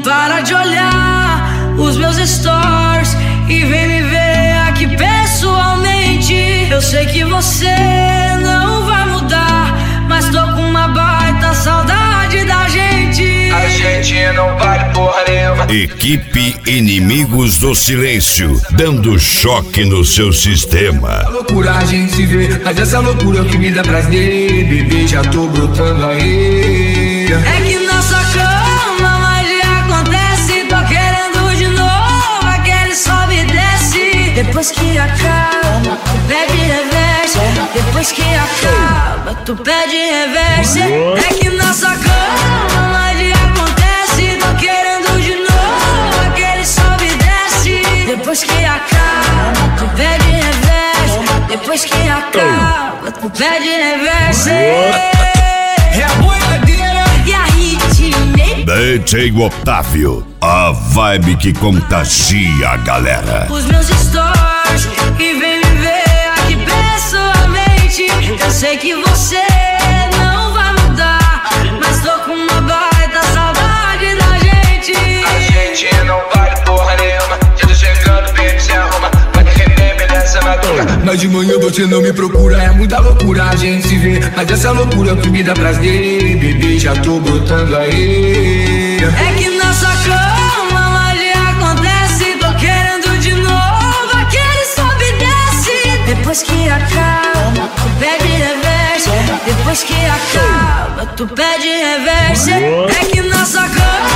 Para de olhar os meus stories e vem me ver aqui pessoalmente. Eu sei que você não vai mudar, mas tô com uma baita saudade da gente. A gente não vale porra nenhuma. Equipe Inimigos do Silêncio, dando choque no seu sistema. A loucura a gente se vê, mas essa loucura que me dá prazer, bebê, já tô brotando aí. É que nossa cama magia acontece, tô querendo de novo aquele sobe e desce. Depois que acaba, tu pede reverse. Depois que acaba, tu pede reverse. É que nossa cama magia acontece, tô querendo de novo aquele sobe e desce. Depois que acaba, tu pede reverse. Depois que acaba, tu pede reverse. É a boiadeira e a ritme. DJ Otávio, a vibe que contagia a galera. Os meus stories e vem me ver aqui pessoalmente. Eu sei que você não vai mudar, mas tô com uma baita saudade da gente. A gente não vale porra nenhuma. Já tô chegando, baby, se arruma. Vai defender-me nessa madruga. Mas de manhã você não me procura, é muita loucura a gente se vê. Mas essa loucura que me dá prazer, bebê, já tô brotando aí. É que nossa cama magia acontece, tô querendo de novo aquele sobe e desce. Depois que acaba, tu pede reverse. Depois que acaba, tu pede reverse. É que nossa cama